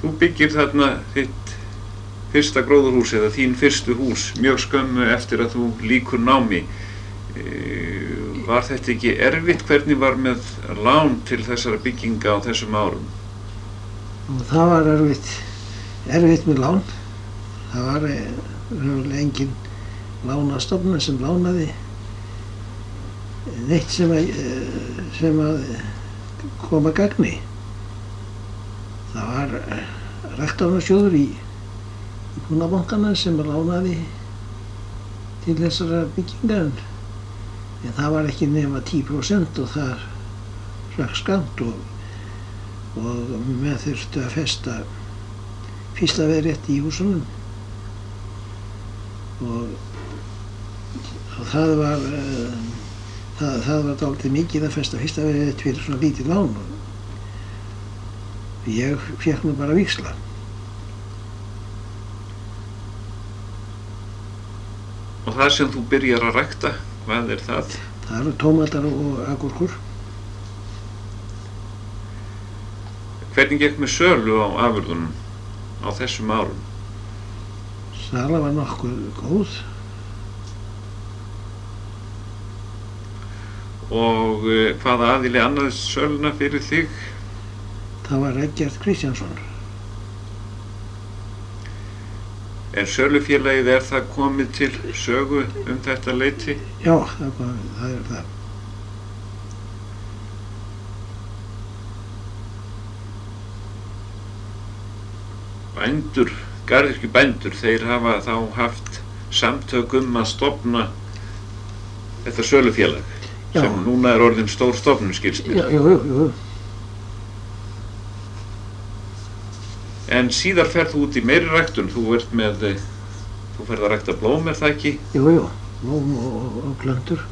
Þú byggir þarna þitt fyrsta gróðurhús eða þín fyrstu hús mjög skömmu eftir að þú lýkur námi. Var þetta ekki erfitt? Hvernig var með lán til þessara bygginga á þessum árum? Og það var erfitt með lán. Það var engin lánastofnun sem lánaði neitt sem að kom að gagni. Það var ræktarnarsjóður í Búnaðarbankanum sem lánaði til þessara byggingar, en það var ekki nema 10% og það hrökk skammt og menn þurftu að festa fyrsta veðrétt í húsunum og það var dálítið mikið að festa fyrsta veðrétt fyrir svona lítið lán og ég fékk nú bara víxla. Og það sem þú byrjar að rækta, hvað er það? Það eru tómatar og agúrkur. Hvernig gekk með sölu á afurðunum á þessum árum? Sala var nokkuð góð. Og hvaða aðili annaðist söluna fyrir þig? Það var Eggert Kristjánsson. En sölufélagið, er það komið til sögu þetta leyti? Já, það er það. Bændur, garðyrkjubændur, þeir hafa þá haft samtök að stofna þetta sölufélag, Já. Sem núna er orðin stór stofnun, skilst mér. Jú. En síðar ferð þú út í meiri ræktun, þú ferð að rækta blóm, er það ekki? Jú, blóm og plöntur.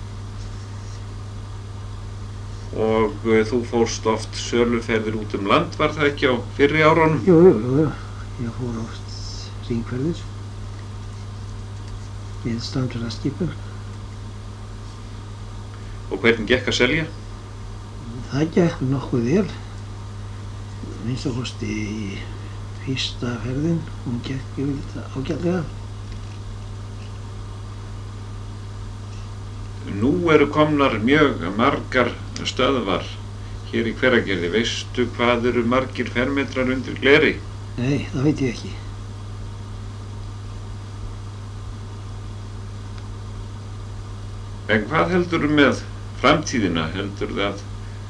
Og þú fórst oft söluferðir út land, var það ekki á fyrri árunum? Jú, ég fór oft hringferðir við stamdurarskipum. Og hvernig gekk að selja? Það gekk nokkuð vel, minnst að kosti í fyrsta ferðin, hún gekk ágætlega. Nú eru komnar mjög margar stöðvar hér í Hveragerði. Veistu hvað eru margir fermetrar undir gleri? Nei, það veit ég ekki. En hvað heldurðu með framtíðina? Heldurðu að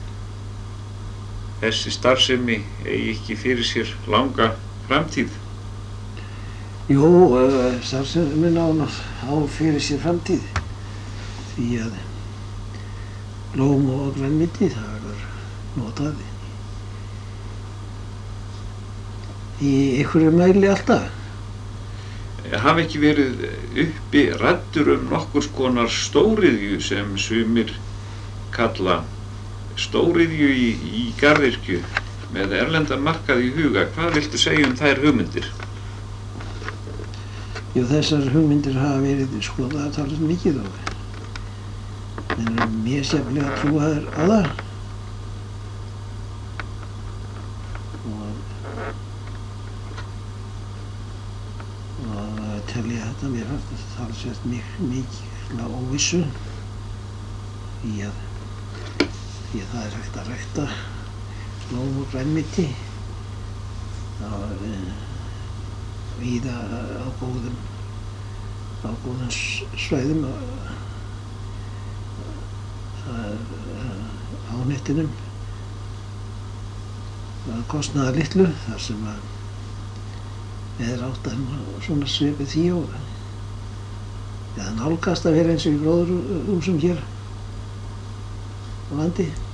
þessi starfsemi eigi ekki fyrir sér langa framtíð? Jú, starfsemin á fyrir sér framtíð, því að blóm og grænmeti, það verður notað í einhverju mæli alltaf. Hafa ekki verið uppi raddir nokkurs konar stóriðju sem sumir kalla stóriðju í garðyrkju með erlendan markað í huga? Hvað viltu segja þær hugmyndir? Jú, þessar hugmyndir hafa verið skoðaðar talsvert mikið og menn eru misjafnlega trúaðir á það og telja þetta mér talsvert mikla óvissu því að það er hægt að rækta blóm og grænmeti víða á góðum svæðum á nettinum að kostnaða litlu þar sem að veðráttan svona svipið því og það nálgast að vera eins og í gróðurhúsum hér á landi.